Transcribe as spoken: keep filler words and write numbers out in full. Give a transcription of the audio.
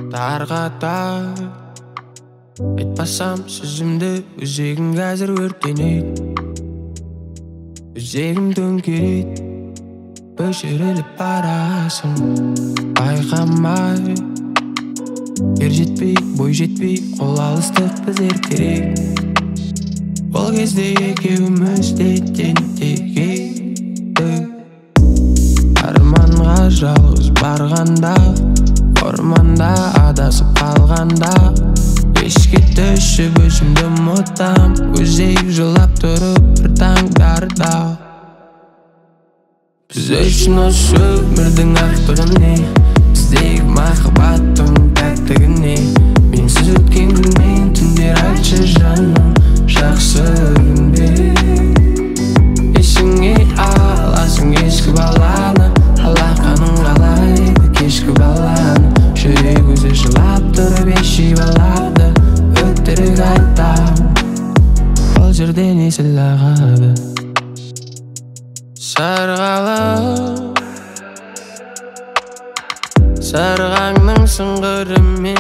тарқатар айтпасам сөзімді өзегім қазір өртенеді өзегім төңкереді өшіріліп барасың байқамай ер жетпей бой жетпей қол алыстық біз ертерек ол кезде екеуміз де тентек едік арманға жалғыз барғанда орманда адасып қалғанда кешке түсіп өзімді ұмытам өзек жылап тұрып бір таңдарда біз үшін осы өмірдің ақтығы не біздегі махаббаттың тәттігі не менсіз өткен күн мен түндер айтшы жаным жақсы күн бе есіңе аласың ескі баланы алақаның қалайды кешкі баланы жүрек өзі жылап тұрып ешей балады өтірік айтам ол жерден есіл ағады сарғалып сарғаңның сыңғырымен